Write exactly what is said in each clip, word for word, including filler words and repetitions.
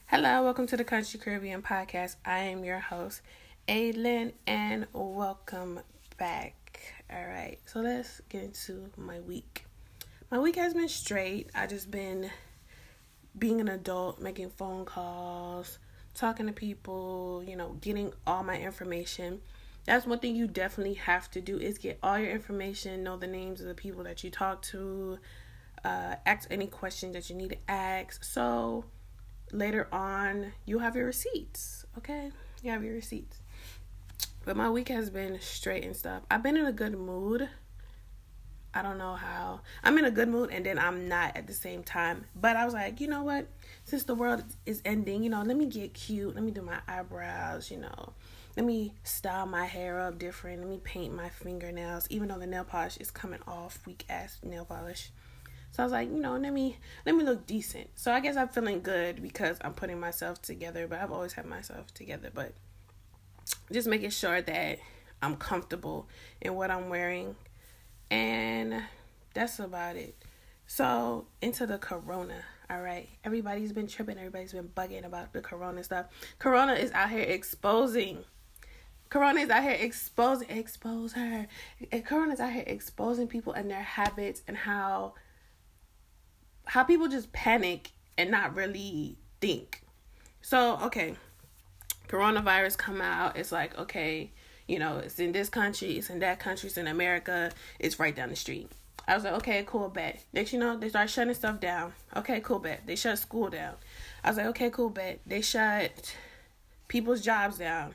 Hello, welcome to the Country Caribbean Podcast. I am your host, Aylin, and welcome back. All right, so let's get into my week. My week has been straight. I just been being an adult, making phone calls, talking to people, you know, getting all my information. That's one thing you definitely have to do is get all your information, know the names of the people that you talk to, uh, ask any questions that you need to ask. So later on, you have your receipts, okay? You have your receipts. But my week has been straight and stuff. I've been in a good mood. I don't know how. I'm in a good mood and then I'm not at the same time. But I was like, you know what? Since the world is ending, you know, let me get cute. Let me do my eyebrows, you know. Let me style my hair up different. Let me paint my fingernails, even though the nail polish is coming off, weak ass nail polish. So I was like, you know, let me let me look decent. So I guess I'm feeling good because I'm putting myself together, but I've always had myself together. But just making sure that I'm comfortable in what I'm wearing. And that's about it. So into the corona, all right. Everybody's been tripping. Everybody's been bugging about the corona stuff. Corona is out here exposing. Corona is out here exposing. Expose her. Corona is out here exposing people and their habits and how how people just panic and not really think. So, okay, coronavirus come out. It's like, okay, you know, it's in this country, it's in that country, it's in America, it's right down the street. I was like, okay, cool, bet. Next, you know, they start shutting stuff down. Okay, cool, bet. They shut school down. I was like, okay, cool, bet. They shut people's jobs down.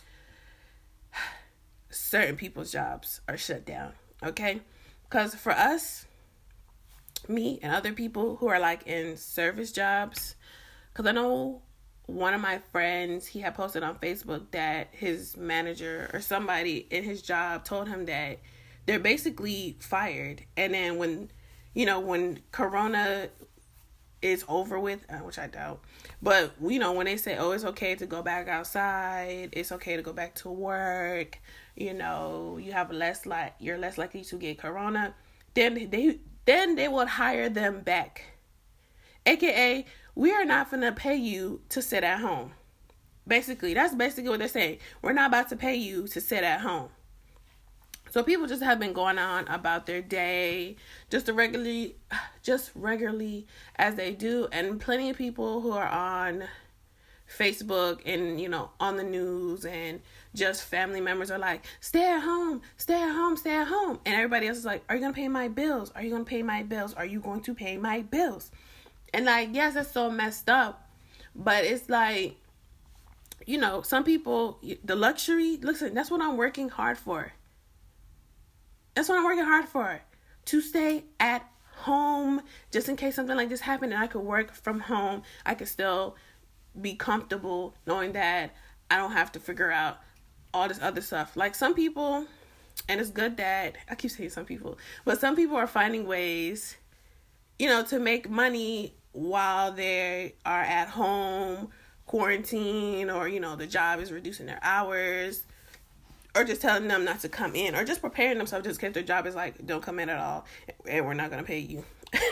Certain people's jobs are shut down, okay? Because for us, me and other people who are like in service jobs, because I know one of my friends, he had posted on Facebook that his manager or somebody in his job told him that they're basically fired. And then when, you know, when Corona is over with, uh, which I doubt, but, you know, when they say, oh, it's okay to go back outside, it's okay to go back to work, you know, you have less, like, you're less likely to get Corona, then they, then they would hire them back. A K A, we are not going to pay you to sit at home. Basically, that's basically what they're saying. We're not about to pay you to sit at home. So people just have been going on about their day, just regularly, just regularly as they do. And plenty of people who are on Facebook and, you know, on the news and just family members are like, stay at home, stay at home, stay at home. And everybody else is like, are you going to pay my bills? Are you going to pay my bills? Are you going to pay my bills? And like, yes, that's so messed up. But it's like, you know, some people, the luxury, listen, that's what I'm working hard for. That's what I'm working hard for. To stay at home, just in case something like this happened and I could work from home. I could still be comfortable knowing that I don't have to figure out all this other stuff. Like some people, and it's good that, I keep saying some people, but some people are finding ways, you know, to make money while they are at home, quarantine, or, you know, the job is reducing their hours, or just telling them not to come in, or just preparing themselves just in case their job is like, don't come in at all, and we're not going to pay you.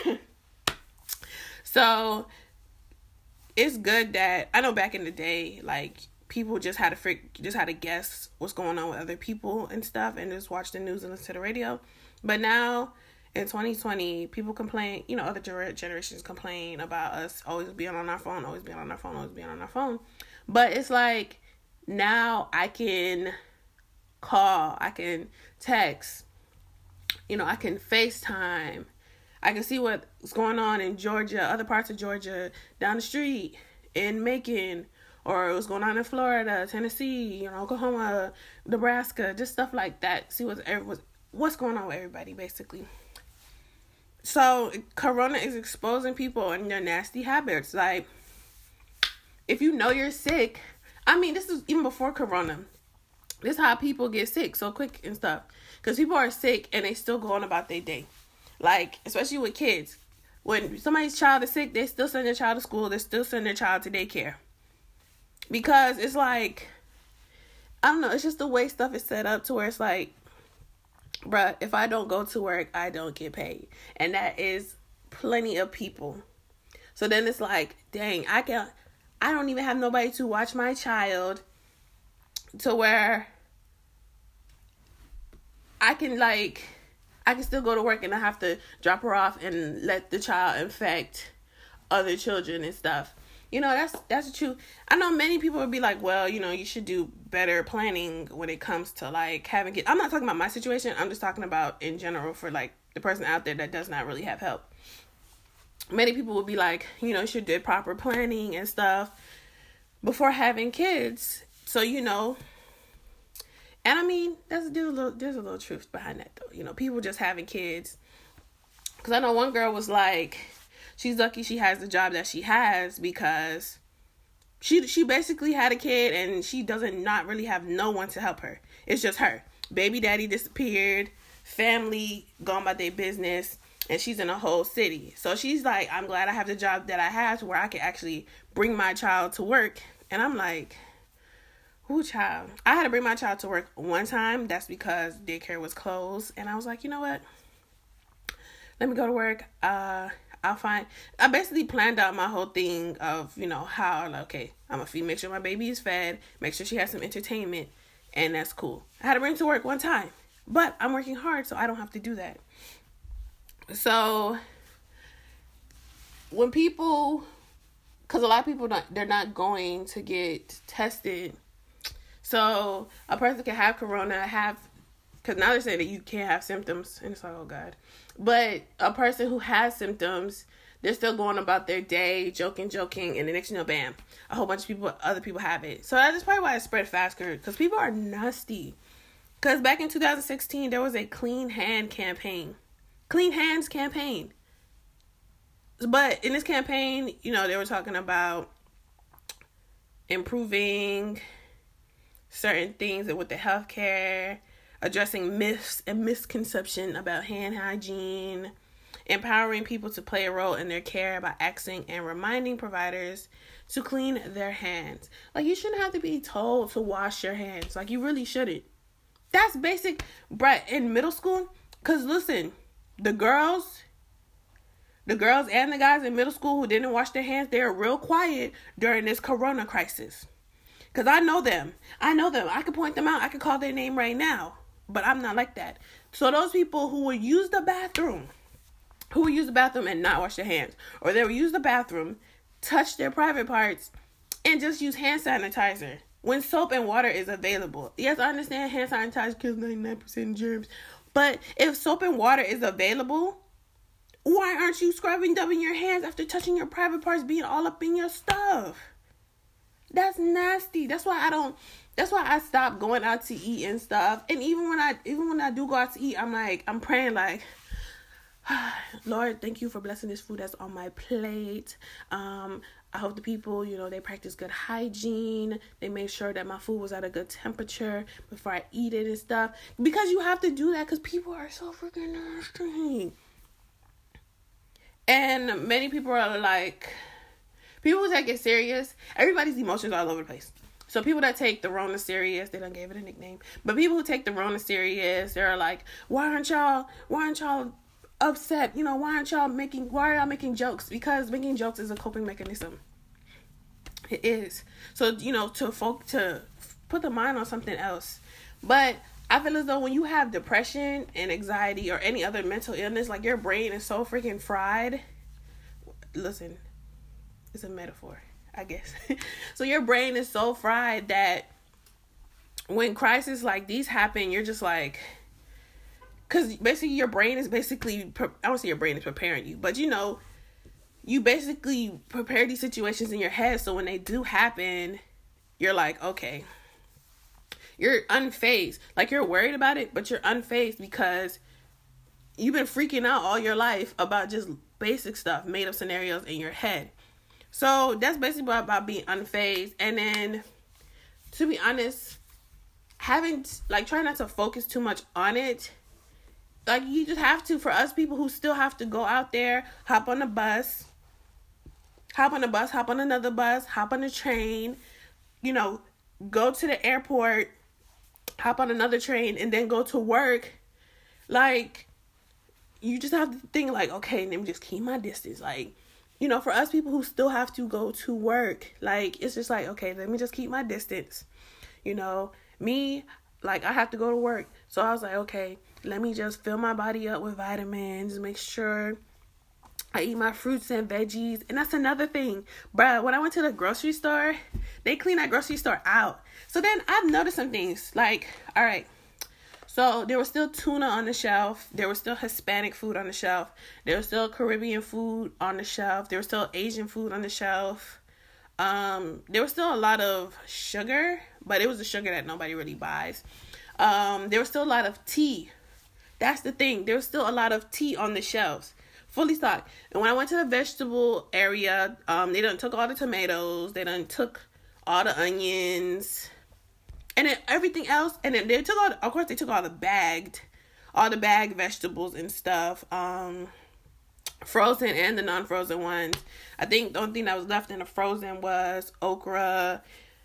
So it's good that, I know back in the day, like, people just had to freak, just had to guess what's going on with other people and stuff, and just watch the news and listen to the radio. But now, in twenty twenty, people complain, you know, other generations complain about us always being on our phone, always being on our phone, always being on our phone. But it's like, now I can call, I can text, you know, I can FaceTime. I can see what's going on in Georgia, other parts of Georgia, down the street, in Macon, or what's going on in Florida, Tennessee, you know, Oklahoma, Nebraska, just stuff like that. See what's, what's going on with everybody, basically. So, Corona is exposing people and their nasty habits. Like, if you know you're sick, I mean, this is even before Corona. This is how people get sick so quick and stuff. Because people are sick and they still go on about their day. Like, especially with kids. When somebody's child is sick, they still send their child to school. They still send their child to daycare. Because it's like, I don't know, it's just the way stuff is set up to where it's like, bruh, if I don't go to work, I don't get paid. And that is plenty of people. So then it's like, dang, I can, I don't even have nobody to watch my child to where I can, like, I can still go to work and I have to drop her off and let the child infect other children and stuff. You know, that's that's the truth. I know many people would be like, well, you know, you should do better planning when it comes to, like, having kids. I'm not talking about my situation. I'm just talking about in general for, like, the person out there that does not really have help. Many people would be like, you know, you should do proper planning and stuff before having kids. So, you know, and I mean, there's, there's, a little, there's a little truth behind that, though. You know, people just having kids. Because I know one girl was like, she's lucky she has the job that she has because she she basically had a kid and she doesn't not really have no one to help her. It's just her. Baby daddy disappeared, family gone about their business, and she's in a whole city. So she's like, I'm glad I have the job that I have to where I can actually bring my child to work. And I'm like, who child? I had to bring my child to work one time. That's because daycare was closed. And I was like, you know what? Let me go to work. Uh, I'll find, I basically planned out my whole thing of, you know, how, like, okay, I'm going to feed, make sure my baby is fed, make sure she has some entertainment, and that's cool. I had to bring her to work one time, but I'm working hard, so I don't have to do that. So, when people, because a lot of people, not, they're not going to get tested. So, a person can have corona, have, because now they're saying that you can't have symptoms, and it's like, oh, God. But a person who has symptoms, they're still going about their day, joking, joking, and the next, you know, bam, a whole bunch of people, other people have it. So that's probably why it spread faster, because people are nasty. Because back in two thousand sixteen, there was a clean hand campaign. Clean hands campaign. But in this campaign, you know, they were talking about improving certain things with the healthcare, addressing myths and misconception about hand hygiene, empowering people to play a role in their care by asking and reminding providers to clean their hands. Like, you shouldn't have to be told to wash your hands. Like, you really shouldn't. That's basic, bruh, in middle school. Because, listen, the girls, the girls and the guys in middle school who didn't wash their hands, they were real quiet during this corona crisis. Because I know them. I know them. I could point them out. I could call their name right now. But I'm not like that. So those people who will use the bathroom, who will use the bathroom and not wash their hands, or they will use the bathroom, touch their private parts, and just use hand sanitizer when soap and water is available. Yes, I understand hand sanitizer kills ninety-nine percent germs, but if soap and water is available, why aren't you scrubbing, dubbing your hands after touching your private parts, being all up in your stuff? That's nasty. That's why I don't... That's why I stopped going out to eat and stuff. And even when I even when I do go out to eat, I'm like, I'm praying like, Lord, thank you for blessing this food that's on my plate. Um, I hope the people, you know, they practice good hygiene. They make sure that my food was at a good temperature before I eat it and stuff. Because you have to do that because people are so freaking nasty. And many people are like, people who take it serious, everybody's emotions are all over the place. So people that take the Rona serious, they done gave it a nickname. But people who take the Rona serious, they're like, why aren't y'all, why aren't y'all upset? You know, why aren't y'all making, why are y'all making jokes? Because making jokes is a coping mechanism. It is. So, you know, to folk, to put the mind on something else. But I feel as though when you have depression and anxiety or any other mental illness, like your brain is so freaking fried. Listen, it's a metaphor, I guess. So your brain is so fried that when crises like these happen, you're just like, because basically your brain is basically, I don't say your brain is preparing you, but you know, you basically prepare these situations in your head. So when they do happen, you're like, okay, you're unfazed. Like you're worried about it, but you're unfazed because you've been freaking out all your life about just basic stuff, made up scenarios in your head. So that's basically about, about being unfazed. And then, to be honest, having, like, try not to focus too much on it. Like, you just have to, for us people who still have to go out there, hop on a bus, hop on a bus, hop on another bus, hop on a train, you know, go to the airport, hop on another train, and then go to work. Like, you just have to think, like, okay, let me just keep my distance. Like, you know, for us people who still have to go to work, like, it's just like, okay, let me just keep my distance. You know, me, like, I have to go to work. So I was like, okay, let me just fill my body up with vitamins, make sure I eat my fruits and veggies. And that's another thing. Bruh, when I went to the grocery store, they clean that grocery store out. So then I've noticed some things. Like, all right, so there was still tuna on the shelf. There was still Hispanic food on the shelf. There was still Caribbean food on the shelf. There was still Asian food on the shelf. Um, there was still a lot of sugar, but it was the sugar that nobody really buys. Um, there was still a lot of tea. That's the thing. There was still a lot of tea on the shelves, fully stocked. And when I went to the vegetable area, um, they done took all the tomatoes. They done took all the onions, and then everything else. And then they took all, the, of course, they took all the bagged, all the bagged vegetables and stuff. Um, frozen and the non-frozen ones. I think the only thing that was left in the frozen was okra,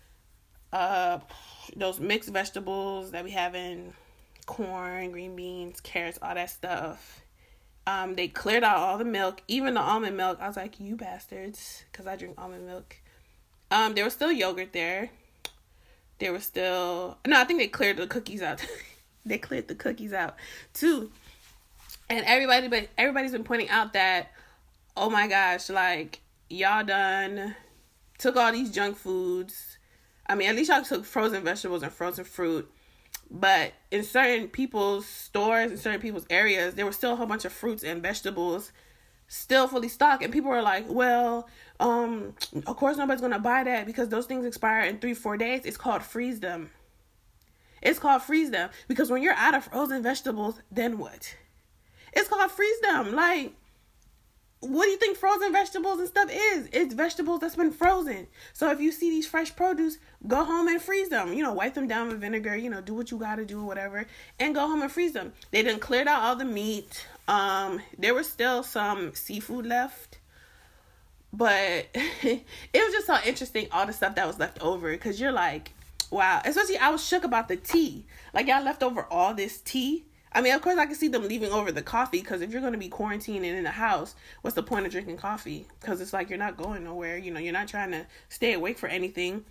uh, those mixed vegetables that we have in corn, green beans, carrots, all that stuff. Um, they cleared out all the milk, even the almond milk. I was like, you bastards, because I drink almond milk. Um, there was still yogurt there. There was still, no, I think they cleared the cookies out. They cleared the cookies out too. And everybody, but everybody's been pointing out that, oh my gosh, like, y'all done took all these junk foods. I mean, at least y'all took frozen vegetables and frozen fruit. But in certain people's stores, in certain people's areas, there were still a whole bunch of fruits and vegetables still fully stocked. And people were like, well, um, of course nobody's going to buy that because those things expire in three, four days. It's called freeze them. It's called freeze them. Because when you're out of frozen vegetables, then what? It's called freeze them. Like, what do you think frozen vegetables and stuff is? It's vegetables that's been frozen. So if you see these fresh produce, go home and freeze them. You know, wipe them down with vinegar. You know, do what you got to do, whatever. And go home and freeze them. They done cleared out all the meat. Um, there was still some seafood left. But it was just so interesting, all the stuff that was left over. Because you're like, wow. Especially, I was shook about the tea. Like, y'all left over all this tea. I mean, of course, I can see them leaving over the coffee, because if you're going to be quarantining in the house, what's the point of drinking coffee? Because it's like you're not going nowhere. You know, you're not trying to stay awake for anything.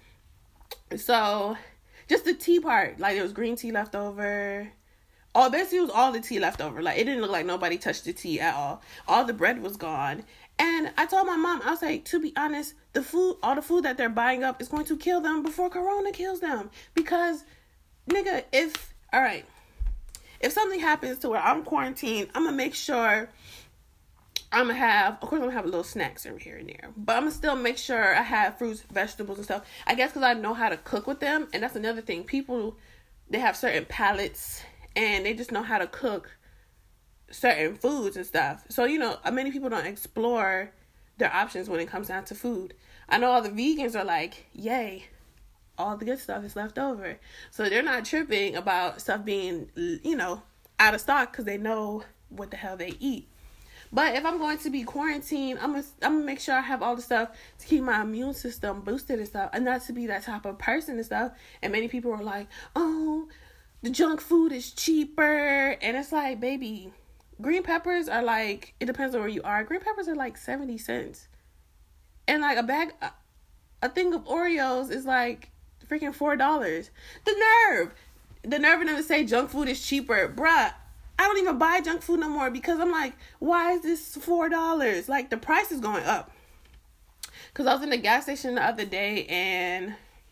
So, just the tea part. Like, there was green tea left over. Oh, basically, it was all the tea left over. Like, it didn't look like nobody touched the tea at all. All the bread was gone. And I told my mom, I was like, to be honest, the food, all the food that they're buying up is going to kill them before Corona kills them. Because, nigga, if, all right. If something happens to where I'm quarantined, I'm going to make sure I'm going to have, of course, I'm going to have a little snacks over here and there. But I'm going to still make sure I have fruits, vegetables, and stuff. I guess because I know how to cook with them. And that's another thing. People, they have certain palates, and they just know how to cook certain foods and stuff. So, you know, many people don't explore their options when it comes down to food. I know all the vegans are like, yay, all the good stuff is left over. So they're not tripping about stuff being, you know, out of stock, because they know what the hell they eat. But if I'm going to be quarantined, I'm gonna, I'm gonna make sure I have all the stuff to keep my immune system boosted and stuff, and not to be that type of person and stuff. And many people are like, oh, the junk food is cheaper. And it's like, baby, green peppers are like, it depends on where you are. Green peppers are like seventy cents. And like a bag, a thing of Oreos is like freaking four dollars. The nerve. The nerve of them to say junk food is cheaper. Bruh, I don't even buy junk food no more, because I'm like, why is this four dollars? Like, the price is going up. Because I was in the gas station the other day, and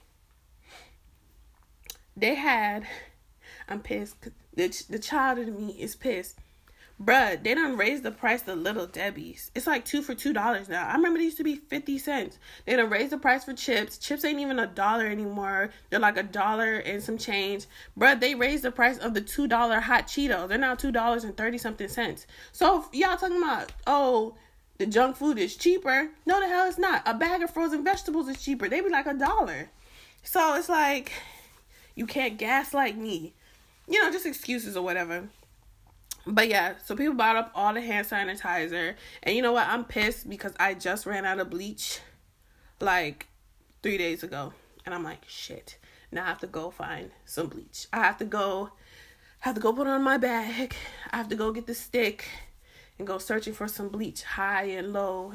they had, I'm pissed. The, the child in me is pissed. Bruh, they done raised the price of Little Debbie's. It's like two for two dollars now. I remember they used to be fifty cents. They done raised the price for chips. Chips ain't even a dollar anymore. They're like a dollar and some change. Bruh, they raised the price of the two dollar hot Cheetos. They're now two dollars and thirty something cents. So if y'all talking about, oh, the junk food is cheaper. No, the hell it's not. A bag of frozen vegetables is cheaper. They be like a dollar. So it's like, you can't gaslight me. You know, just excuses or whatever. But yeah, so people bought up all the hand sanitizer. And you know what? I'm pissed because I just ran out of bleach like three days ago. And I'm like, shit. Now I have to go find some bleach. I have to go, have to go put it on my bag. I have to go get the stick and go searching for some bleach high and low.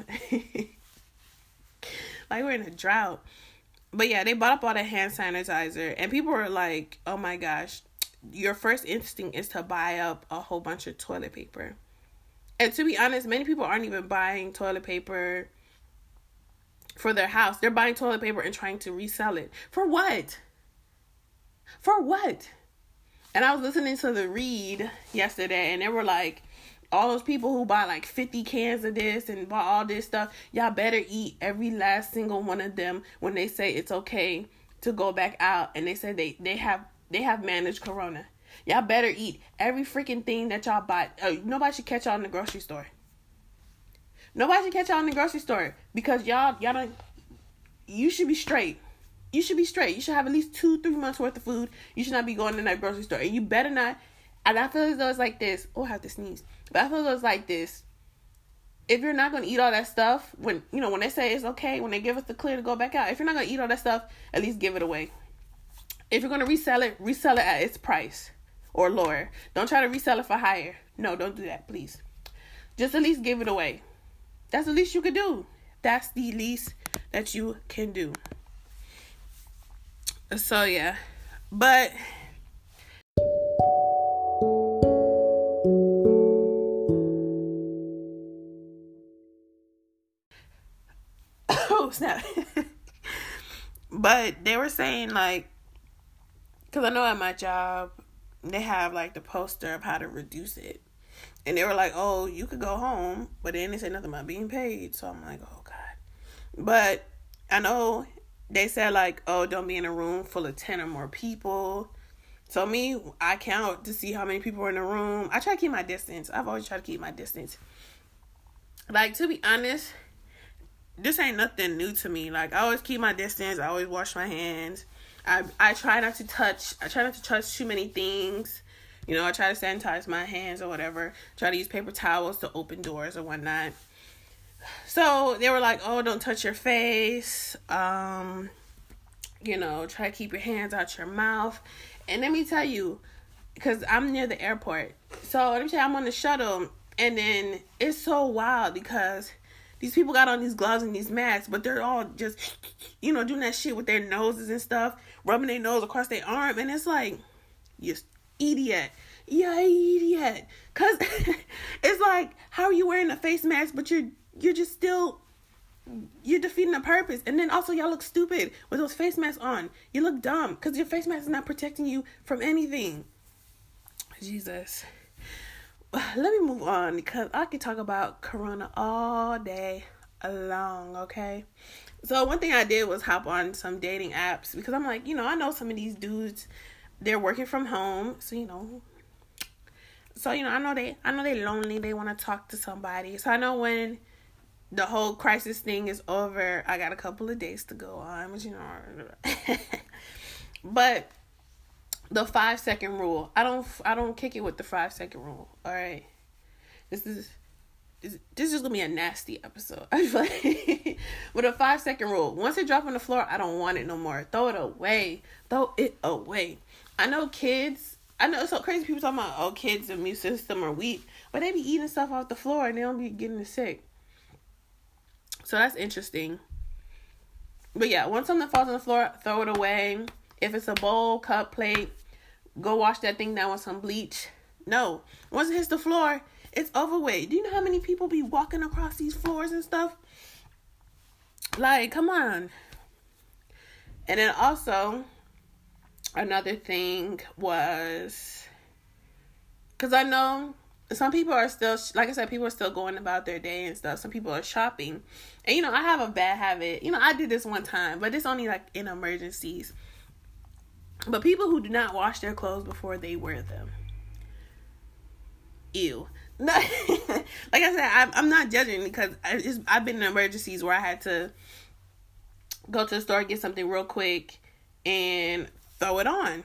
Like we're in a drought. But yeah, they bought up all the hand sanitizer, and people were like, oh my gosh, your first instinct is to buy up a whole bunch of toilet paper. And to be honest, many people aren't even buying toilet paper for their house. They're buying toilet paper and trying to resell it. For what? For what? And I was listening to The Read yesterday, and they were like, all those people who buy like fifty cans of this and buy all this stuff, y'all better eat every last single one of them when they say it's okay to go back out, and they say they, they have they have managed corona. Y'all better eat every freaking thing that y'all buy. Uh, nobody should catch y'all in the grocery store. Nobody should catch y'all in the grocery store because y'all y'all don't. You should be straight. You should be straight. You should have at least two, three months worth of food. You should not be going in that grocery store, and you better not. And I feel as though it's like this. Oh, I have to sneeze. But I feel as though it's like this. If you're not going to eat all that stuff, when you know when they say it's okay, when they give us the clear to go back out, if you're not going to eat all that stuff, at least give it away. If you're going to resell it, resell it at its price or lower. Don't try to resell it for higher. No, don't do that, please. Just at least give it away. That's the least you could do. That's the least that you can do. So, yeah. But oh, snap. But they were saying, like, because I know at my job, they have, like, the poster of how to reduce it. And they were like, oh, you could go home. But then they said nothing about being paid. So I'm like, oh, God. But I know they said, like, oh, don't be in a room full of ten or more people. So me, I count to see how many people are in the room. I try to keep my distance. I've always tried to keep my distance. Like, to be honest, this ain't nothing new to me. Like, I always keep my distance. I always wash my hands. I I try not to touch. I try not to touch too many things. You know, I try to sanitize my hands or whatever. Try to use paper towels to open doors or whatnot. So they were like, oh, don't touch your face. Um, you know, try to keep your hands out your mouth. And let me tell you, because I'm near the airport. So let me tell you, I'm on the shuttle. And then it's so wild because these people got on these gloves and these masks, but they're all just, you know, doing that shit with their noses and stuff, rubbing their nose across their arm. And it's like, you idiot. Yeah, idiot. Because it's like, how are you wearing a face mask, but you're you're just still, you're defeating the purpose. And then also y'all look stupid with those face masks on. You look dumb because your face mask is not protecting you from anything. Jesus. Let me move on because I could talk about corona all day long, okay? So one thing I did was hop on some dating apps because I'm like, you know, I know some of these dudes, they're working from home. So, you know, so, you know, I know they, I know they lonely. They want to talk to somebody. So I know when the whole crisis thing is over, I got a couple of days to go on, but you know, but the five second rule, I don't, I don't kick it with the five second rule. All right. This is, this, this is going to be a nasty episode. I feel like with a five second rule, once it drop on the floor, I don't want it no more. Throw it away. Throw it away. I know kids, I know it's so crazy people talking about, oh, kids' immune system are weak, but they be eating stuff off the floor and they don't be getting sick. So that's interesting. But yeah, once something falls on the floor, throw it away. If it's a bowl, cup, plate, go wash that thing down with some bleach. No. Once it hits the floor, it's over with. Do you know how many people be walking across these floors and stuff? Like, come on. And then also, another thing was, because I know some people are still, like I said, people are still going about their day and stuff. Some people are shopping. And, you know, I have a bad habit. You know, I did this one time, but it's only like in emergencies. But people who do not wash their clothes before they wear them. Ew. No, like I said, I'm, I'm not judging because I just, I've been in emergencies where I had to go to the store, get something real quick, and throw it on.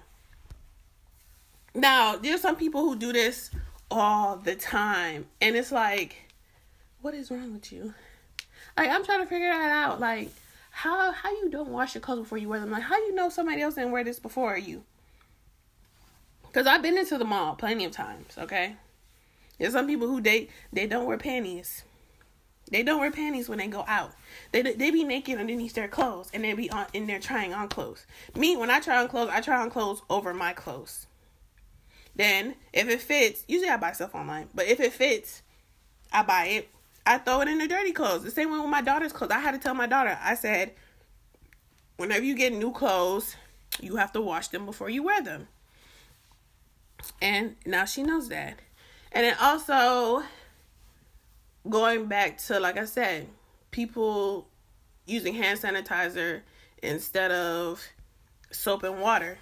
Now, there's some people who do this all the time, and it's like, what is wrong with you? Like, I'm trying to figure that out. Like, how how you don't wash your clothes before you wear them? Like, how you know somebody else didn't wear this before you? Because I've been into the mall plenty of times, okay? There's some people who they they don't wear panties. They don't wear panties when they go out. They they be naked underneath their clothes, and they be on in there trying on clothes. Me, when I try on clothes, I try on clothes over my clothes. Then, if it fits, usually I buy stuff online, but if it fits, I buy it. I throw it in the dirty clothes. The same way with my daughter's clothes. I had to tell my daughter, I said, whenever you get new clothes, you have to wash them before you wear them. And now she knows that. And then also, going back to, like I said, people using hand sanitizer instead of soap and water.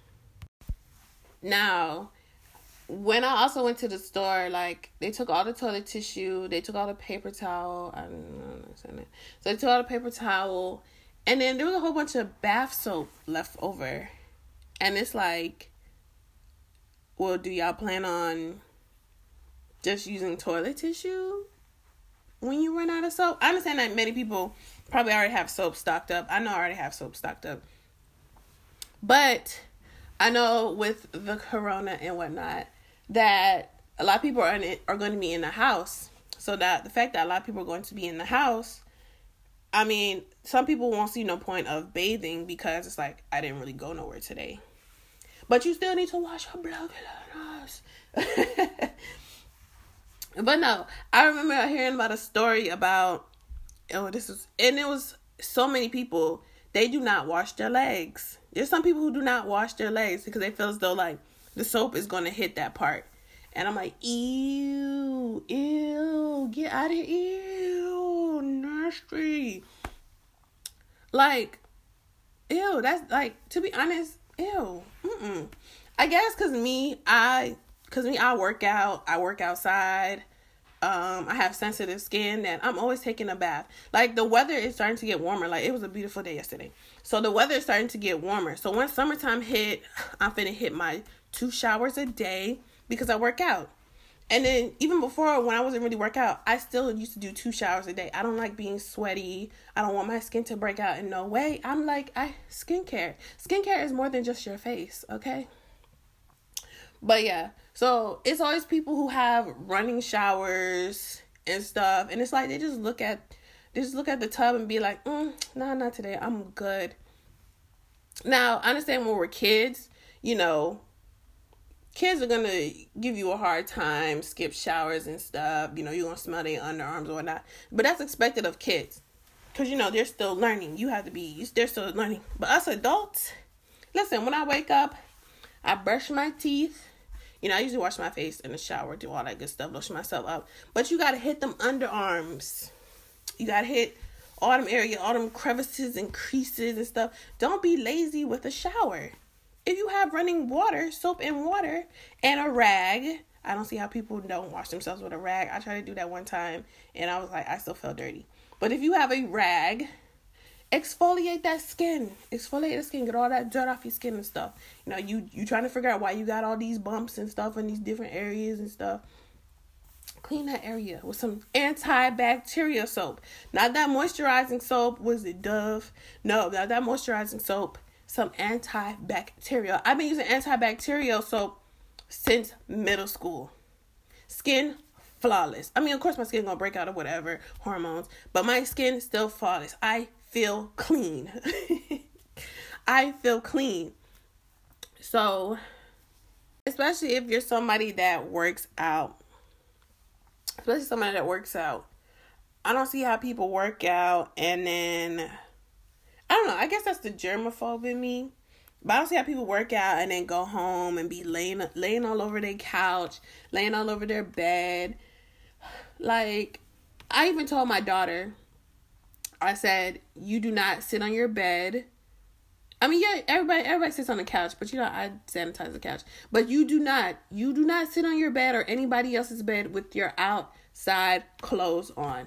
Now, when I also went to the store, like, they took all the toilet tissue, they took all the paper towel, I don't understand it. So they took all the paper towel, and then there was a whole bunch of bath soap left over. And it's like, well, do y'all plan on just using toilet tissue when you run out of soap? I understand that many people probably already have soap stocked up. I know I already have soap stocked up. But I know with the corona and whatnot, that a lot of people are, in it, are going to be in the house. So that the fact that a lot of people are going to be in the house, I mean, some people won't see no point of bathing because it's like, I didn't really go nowhere today. But you still need to wash your blood. But no, I remember hearing about a story about, oh, this is, and it was so many people, they do not wash their legs. There's some people who do not wash their legs because they feel as though, like, the soap is going to hit that part. And I'm like, ew, ew, get out of here, ew, nasty. Like, ew, that's, like, to be honest, ew, mm-mm. I guess because me, I, because me, I work out, I work outside. Um, I have sensitive skin that I'm always taking a bath. Like, the weather is starting to get warmer. Like, it was a beautiful day yesterday. So the weather is starting to get warmer. So when summertime hit, I'm finna hit my two showers a day because I work out. And then even before, when I wasn't really work out, I still used to do two showers a day. I don't like being sweaty. I don't want my skin to break out in no way. I'm like, I skincare. Skincare is more than just your face, okay? But yeah, so it's always people who have running showers and stuff. And it's like, they just look at, they just look at the tub and be like, mm, nah, not today. I'm good. Now, I understand when we're kids, you know, kids are going to give you a hard time, skip showers and stuff. You know, you're going to smell their underarms or whatnot. But that's expected of kids. Because, you know, they're still learning. You have to be, they're still learning. But us adults, listen, when I wake up, I brush my teeth. You know, I usually wash my face in the shower, do all that good stuff, lotion myself up. But you got to hit them underarms. You got to hit all them area, all them crevices and creases and stuff. Don't be lazy with a shower. If you have running water, soap and water, and a rag, I don't see how people don't wash themselves with a rag. I tried to do that one time, and I was like, I still felt dirty. But if you have a rag, exfoliate that skin. Exfoliate the skin. Get all that dirt off your skin and stuff. You know, you, you trying to figure out why you got all these bumps and stuff in these different areas and stuff. Clean that area with some antibacterial soap. Not that moisturizing soap. Was it Dove? No, not that moisturizing soap. Some antibacterial. I've been using antibacterial soap since middle school. Skin flawless. I mean, of course, my skin gonna break out or whatever, hormones. But my skin is still flawless. I feel clean. I feel clean. So, especially if you're somebody that works out. Especially somebody that works out. I don't see how people work out and then, I don't know, I guess that's the germaphobe in me. But I don't see how people work out and then go home and be laying, laying all over their couch, laying all over their bed. Like, I even told my daughter, I said, you do not sit on your bed. I mean, yeah, everybody everybody sits on the couch, but you know, I sanitize the couch. But you do not, you do not sit on your bed or anybody else's bed with your outside clothes on.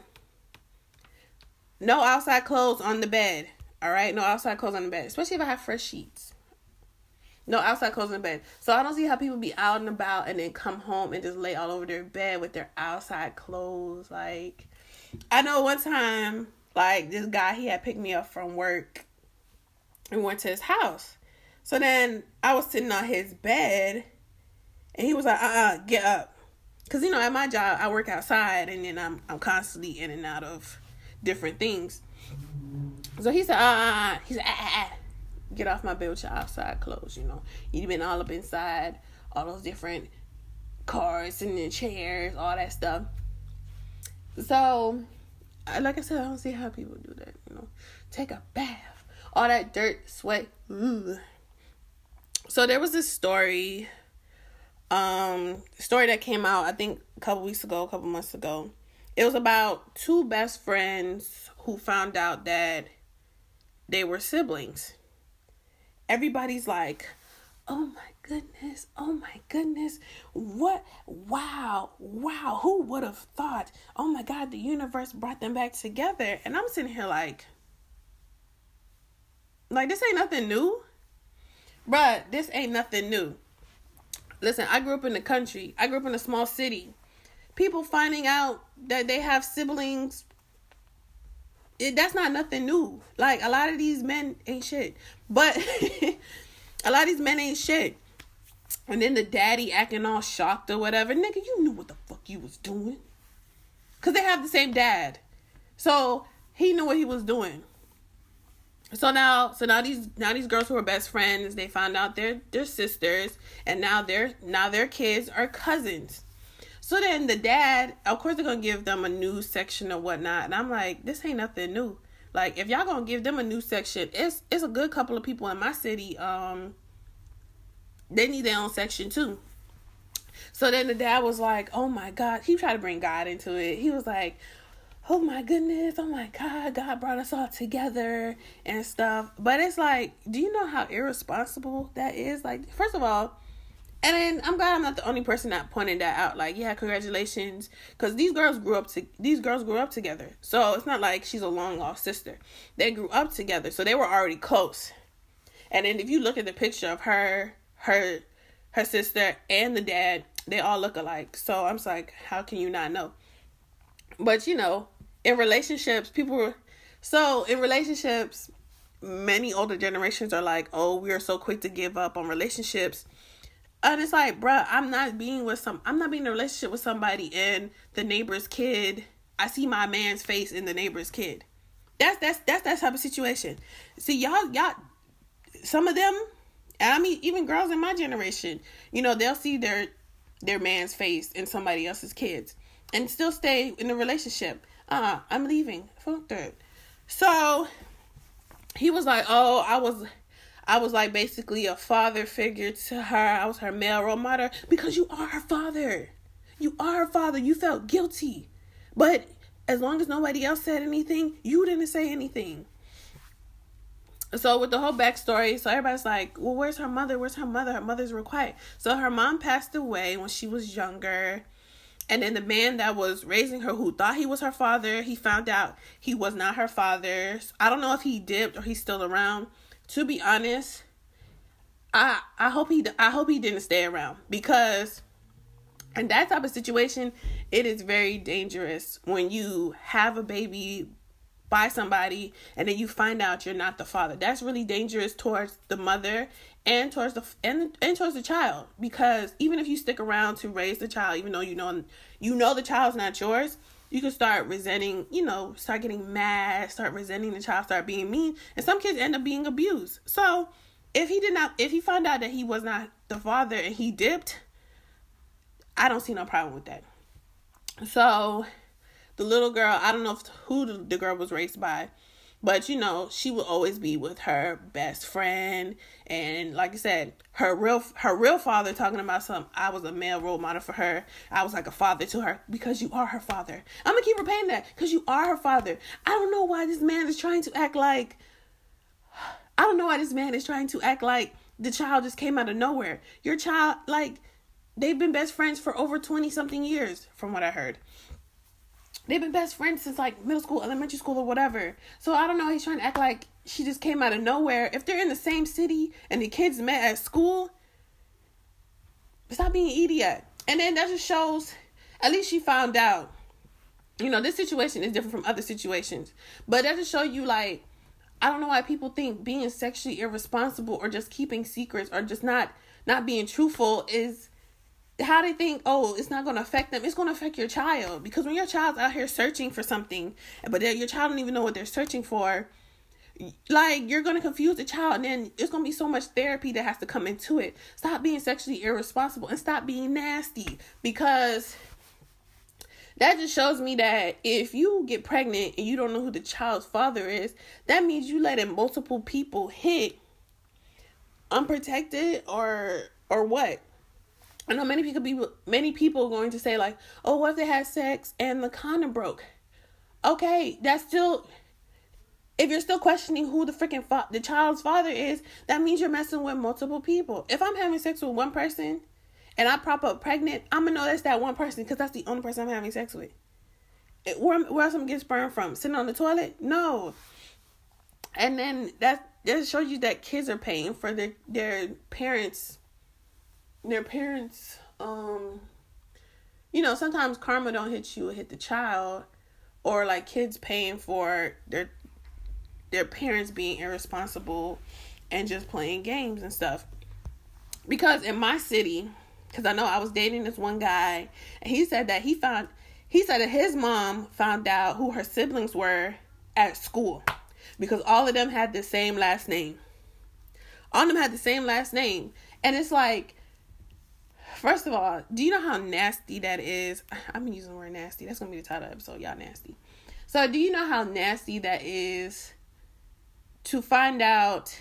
No outside clothes on the bed, all right? No outside clothes on the bed, especially if I have fresh sheets. No outside clothes in the bed. So I don't see how people be out and about and then come home and just lay all over their bed with their outside clothes. Like, I know one time, like, this guy, he had picked me up from work and went to his house. So then I was sitting on his bed and he was like, uh-uh, get up. Because, you know, at my job, I work outside, and then I'm I'm constantly in and out of different things. So he said, ah, uh, he said, ah, ah, ah, get off my bed with your outside clothes, you know. You've been all up inside, all those different cars and then chairs, all that stuff. So, like I said, I don't see how people do that, you know. Take a bath. All that dirt, sweat. Ugh. So there was this story, um, story that came out, I think, a couple weeks ago, a couple months ago. It was about two best friends who found out that they were siblings. Everybody's like, oh my goodness, oh my goodness, what, wow, wow, who would have thought, oh my God, the universe brought them back together. And I'm sitting here like, like, this ain't nothing new. Bruh, this ain't nothing new. Listen, I grew up in the country. I grew up in a small city. People finding out that they have siblings, it, that's not nothing new. Like, a lot of these men ain't shit. But a lot of these men ain't shit. And then the daddy acting all shocked or whatever. Nigga, you knew what the fuck you was doing. Because they have the same dad. So, he knew what he was doing. So now, so now these now these girls who are best friends, they found out they're they're sisters, and now their now their kids are cousins. So then the dad, of course, they're gonna give them a news section or whatnot, and I'm like, this ain't nothing new. Like, if y'all gonna give them a news section, it's it's a good couple of people in my city. Um, they need their own section too. So then the dad was like, oh my God, he tried to bring God into it. He was like, oh my goodness, oh my God, God brought us all together and stuff. But it's like, do you know how irresponsible that is? Like, first of all, and then I'm glad I'm not the only person that pointed that out. Like, yeah, congratulations. Because these girls grew up to these girls grew up together. So it's not like she's a long lost sister. They grew up together. So they were already close. And then if you look at the picture of her, her, her sister and the dad, they all look alike. So I'm just like, how can you not know? But, you know, in relationships, people were, so in relationships, many older generations are like, oh, we are so quick to give up on relationships. And it's like, bruh, I'm not being with some, I'm not being in a relationship with somebody and the neighbor's kid. I see my man's face in the neighbor's kid. That's, that's, that's that type of situation. See, y'all, y'all, some of them, and I mean, even girls in my generation, you know, they'll see their, their man's face in somebody else's kids and still stay in the relationship. Uh, I'm leaving. Fuck that. So he was like, oh, I was, I was like basically a father figure to her. I was her male role model because you are her father. You are her father. You felt guilty. But as long as nobody else said anything, you didn't say anything. So with the whole backstory, so everybody's like, well, where's her mother? Where's her mother? Her mother's real quiet. So her mom passed away when she was younger. And then the man that was raising her, who thought he was her father, he found out he was not her father. I don't know if he dipped or he's still around. To be honest, I I hope he I hope he didn't stay around, because in that type of situation, it is very dangerous when you have a baby by somebody and then you find out you're not the father. That's really dangerous towards the mother and towards the and, and towards the child, because even if you stick around to raise the child, even though you know you know the child's not yours, you can start resenting, you know, start getting mad, start resenting the child, start being mean, and some kids end up being abused. So if he did not, if he found out that he was not the father and he dipped, I don't see no problem with that. So the little girl, I don't know if, who the, the girl was raised by, but, you know, she will always be with her best friend. And like I said, her real her real father talking about some, I was a male role model for her. I was like a father to her, because you are her father. I'm going to keep repeating that, because you are her father. I don't know why this man is trying to act like, I don't know why this man is trying to act like the child just came out of nowhere. Your child, like, they've been best friends for over twenty something years, from what I heard. They've been best friends since, like, middle school, elementary school, or whatever. So I don't know. He's trying to act like she just came out of nowhere. If they're in the same city and the kids met at school, stop being an idiot. And then that just shows, at least she found out. You know, this situation is different from other situations. But that just show you, like, I don't know why people think being sexually irresponsible or just keeping secrets or just not, not being truthful is how they think, oh, it's not going to affect them. It's going to affect your child. Because when your child's out here searching for something, but your child don't even know what they're searching for, like, you're going to confuse the child, and then it's going to be so much therapy that has to come into it. Stop being sexually irresponsible and stop being nasty, because that just shows me that if you get pregnant and you don't know who the child's father is, that means you letting multiple people hit unprotected, or or what? I know many people be many people are going to say, like, oh, what if they had sex and the condom broke? Okay, that's still, if you're still questioning who the freaking fa- the child's father is, that means you're messing with multiple people. If I'm having sex with one person and I prop up pregnant, I'm gonna know that's that one person, because that's the only person I'm having sex with. It, where, where else I'm getting sperm from? Sitting on the toilet? No. And then that that shows you that kids are paying for their their parents. Their parents, um, you know, sometimes karma don't hit you, it hit the child, or like kids paying for their their parents being irresponsible and just playing games and stuff. Because in my city, because I know I was dating this one guy, and he said that he found, he said that his mom found out who her siblings were at school, because all of them had the same last name. All of them had the same last name, and it's like, first of all, do you know how nasty that is? I've been using the word nasty. That's going to be the title of the episode. Y'all nasty. So do you know how nasty that is to find out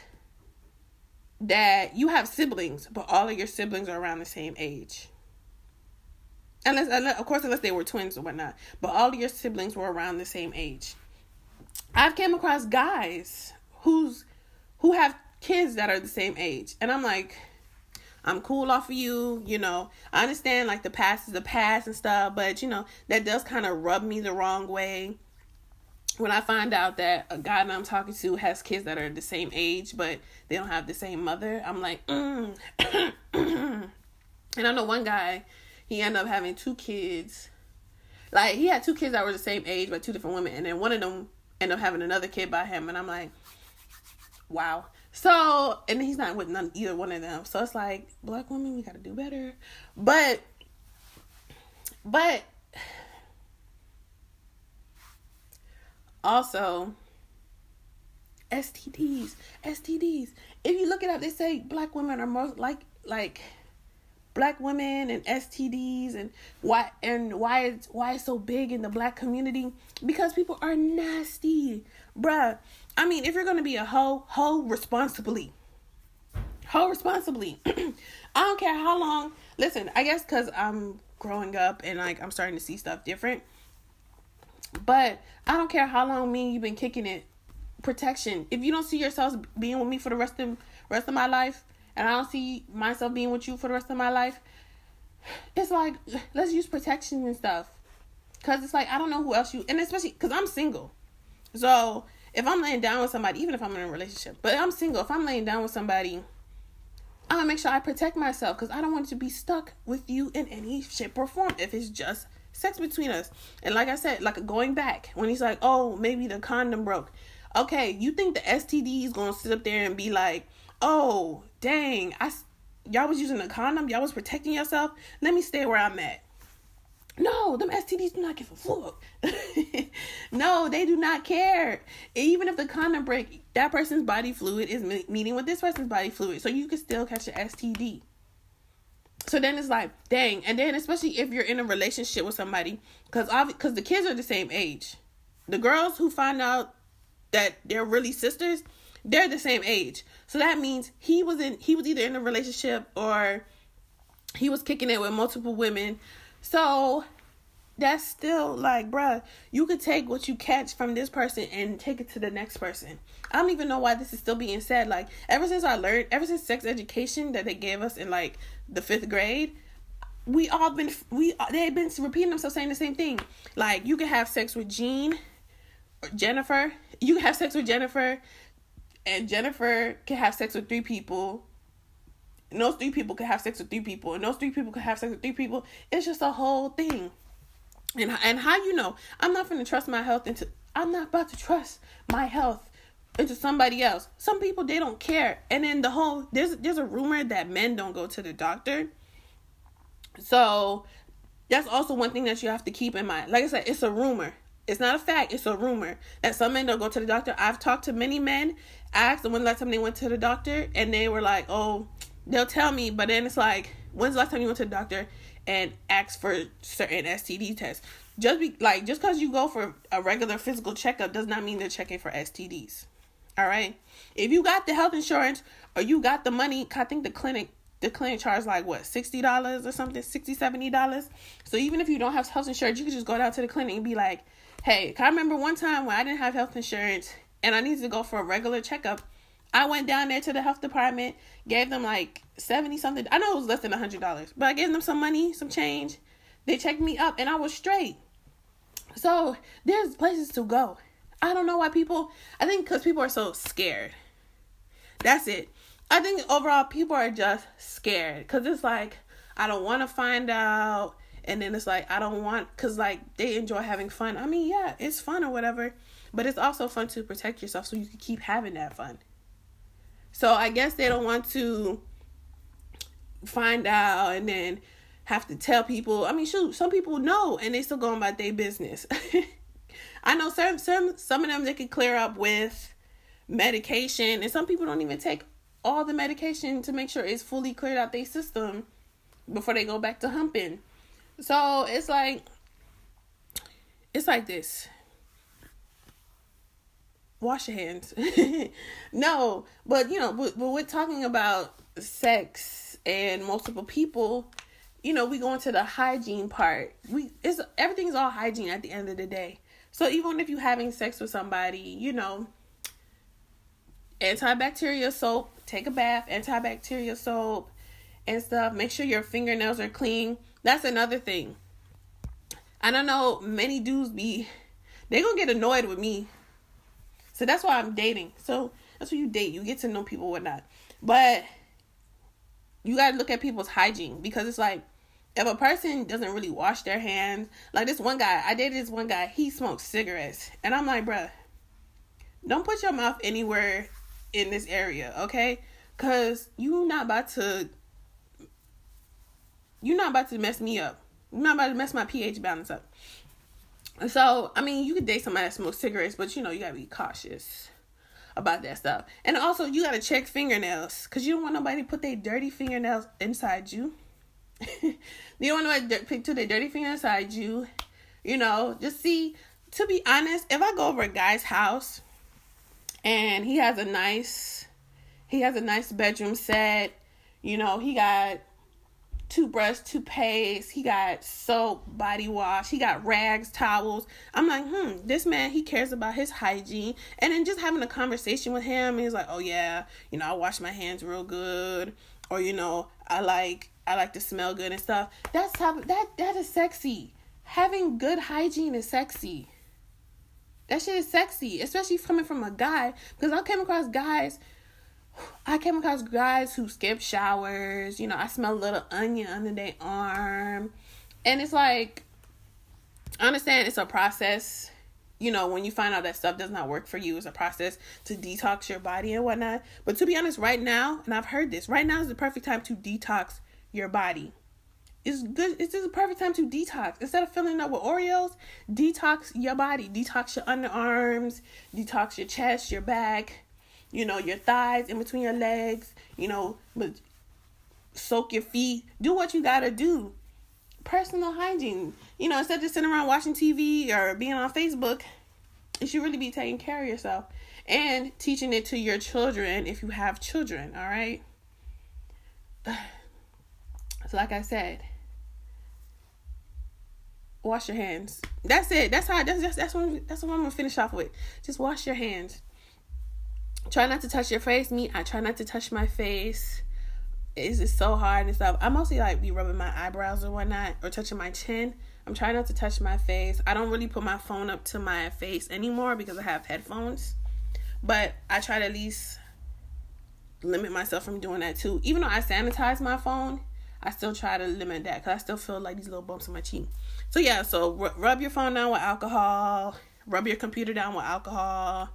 that you have siblings, but all of your siblings are around the same age? Unless, unless of course, unless they were twins or whatnot. But all of your siblings were around the same age. I've came across guys who's who have kids that are the same age. And I'm like, I'm cool off of you, you know. I understand, like, the past is the past and stuff, but, you know, that does kind of rub me the wrong way when I find out that a guy that I'm talking to has kids that are the same age, but they don't have the same mother. I'm like, mm. And I know one guy, he ended up having two kids. Like, he had two kids that were the same age, but two different women, and then one of them ended up having another kid by him, and I'm like, wow. So, and he's not with none, either one of them. So it's like, black women, we got to do better. But, but, also, S T Ds, S T Ds. If you look it up, they say black women are most like, like, black women and S T Ds, and why, and why it's, why it's so big in the black community, because people are nasty, bruh. I mean, if you're going to be a hoe, hoe responsibly. Hoe responsibly. I don't care how long. Listen, I guess because I'm growing up and, like, I'm starting to see stuff different. But I don't care how long me and you've been kicking it. Protection. If you don't see yourselves being with me for the rest of, rest of my life, and I don't see myself being with you for the rest of my life, it's like, let's use protection and stuff. Because it's like, I don't know who else you... And especially because I'm single. So... if I'm laying down with somebody, even if I'm in a relationship, but I'm single, if I'm laying down with somebody, I'm going to make sure I protect myself, because I don't want to be stuck with you in any shape or form if it's just sex between us. And like I said, like going back, when he's like, oh, maybe the condom broke. Okay, you think the S T D is going to sit up there and be like, oh, dang, I, y'all was using a condom, y'all was protecting yourself, let me stay where I'm at. No, them S T Ds do not give a fuck. No, they do not care. Even if the condom break, that person's body fluid is me- meeting with this person's body fluid. So you can still catch an S T D. So then it's like, dang. And then especially if you're in a relationship with somebody, because because the kids are the same age. The girls who find out that they're really sisters, they're the same age. So that means he was in he was either in a relationship or he was kicking it with multiple women. So that's still like, bruh, you could take what you catch from this person and take it to the next person. I don't even know why this is still being said. Like, ever since I learned, ever since sex education that they gave us in like the fifth grade, we all been, we, they've been repeating themselves saying the same thing. Like, you can have sex with Jean or Jennifer. You can have sex with Jennifer, and Jennifer can have sex with three people. And those three people could have sex with three people. And those three people could have sex with three people. It's just a whole thing. And and how you know? I'm not going to trust my health into... I'm not about to trust my health into somebody else. Some people, they don't care. And then the whole... There's, there's a rumor that men don't go to the doctor. So that's also one thing that you have to keep in mind. Like I said, it's a rumor. It's not a fact. It's a rumor that some men don't go to the doctor. I've talked to many men, asked them when the last time they went to the doctor, and they were like, oh, they'll tell me. But then it's like, when's the last time you went to the doctor and asked for certain S T D tests? Just be like, just because you go for a regular physical checkup does not mean they're checking for S T Ds. All right. If you got the health insurance or you got the money, I think the clinic, the clinic charges like what, sixty dollars or something, sixty dollars, seventy dollars. So even if you don't have health insurance, you can just go down to the clinic and be like, hey, I remember one time when I didn't have health insurance and I needed to go for a regular checkup. I went down there to the health department, gave them like seventy something. I know it was less than one hundred dollars, but I gave them some money, some change. They checked me up and I was straight. So there's places to go. I don't know why people, I think because people are so scared. That's it. I think overall people are just scared because it's like, I don't want to find out. And then it's like, I don't want, because like they enjoy having fun. I mean, yeah, it's fun or whatever, but it's also fun to protect yourself so you can keep having that fun. So I guess they don't want to find out and then have to tell people. I mean, shoot, some people know and they still go about their business. I know some, some, some of them they can clear up with medication, and some people don't even take all the medication to make sure it's fully cleared out their system before they go back to humping. So it's like, it's like this. Wash your hands. No, but you know, but, but we're talking about sex and multiple people. You know, we go into the hygiene part. We it's everything's all hygiene at the end of the day. So even if you're having sex with somebody, you know, antibacterial soap, take a bath, antibacterial soap and stuff. Make sure your fingernails are clean. That's another thing. I don't know, many dudes be, they gonna get annoyed with me. So that's why I'm dating. So that's what you date. You get to know people, whatnot. But you gotta look at people's hygiene, because it's like, if a person doesn't really wash their hands, like this one guy, I dated this one guy, he smoked cigarettes. And I'm like, bruh, don't put your mouth anywhere in this area, okay? Because you're not about to, you're not about to mess me up. You're not about to mess my pH balance up. So, I mean, you could date somebody that smokes cigarettes, but, you know, you got to be cautious about that stuff. And also, you got to check fingernails, because you don't want nobody to put their dirty fingernails inside you. You don't want nobody to put their dirty fingers inside you. You know, just see, to be honest, if I go over a guy's house and he has a nice, he has a nice bedroom set, you know, he got toothbrush, toothpaste, he got soap, body wash, he got rags, towels. I'm like, hmm, this man, he cares about his hygiene. And then just having a conversation with him, he's like, oh yeah, you know, I wash my hands real good, or you know, I like I like to smell good and stuff. That's type that that is sexy. Having good hygiene is sexy. That shit is sexy, especially coming from a guy, because I came across guys I came across guys who skip showers. You know, I smell a little onion under their arm. And it's like, I understand it's a process. You know, when you find out that stuff does not work for you, it's a process to detox your body and whatnot. But to be honest, right now, and I've heard this, right now is the perfect time to detox your body. It's good. It's just the perfect time to detox. Instead of filling up with Oreos, detox your body. Detox your underarms. Detox your chest, your back. You know, your thighs, in between your legs, you know, but soak your feet. Do what you gotta do. Personal hygiene. You know, instead of just sitting around watching T V or being on Facebook, you should really be taking care of yourself and teaching it to your children if you have children, all right? So like I said, wash your hands. That's it. That's how, that's, that's, that's, what, that's what I'm gonna finish off with. Just wash your hands. Try not to touch your face. Me, I try not to touch my face. It's just so hard and stuff. I mostly like be rubbing my eyebrows or whatnot, or touching my chin. I'm trying not to touch my face. I don't really put my phone up to my face anymore because I have headphones. But I try to at least limit myself from doing that too. Even though I sanitize my phone, I still try to limit that because I still feel like these little bumps on my cheek. So yeah, so r- rub your phone down with alcohol. Rub your computer down with alcohol.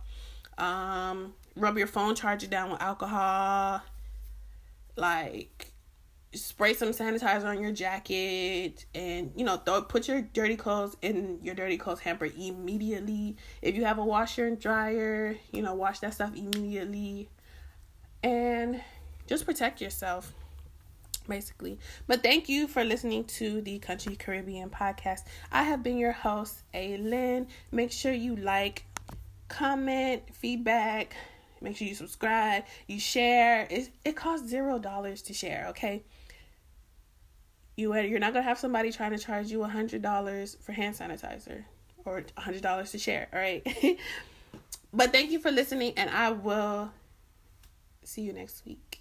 Um... Rub your phone charger down with alcohol. Like, spray some sanitizer on your jacket, and, you know, throw, put your dirty clothes in your dirty clothes hamper immediately. If you have a washer and dryer, you know, wash that stuff immediately, and just protect yourself, basically. But thank you for listening to the Country Caribbean podcast. I have been your host, Aylin. Make sure you like, comment, feedback. Make sure you subscribe, you share. It, it costs zero dollars to share, okay? You, you're not going to have somebody trying to charge you one hundred dollars for hand sanitizer or one hundred dollars to share, all right? But thank you for listening, and I will see you next week.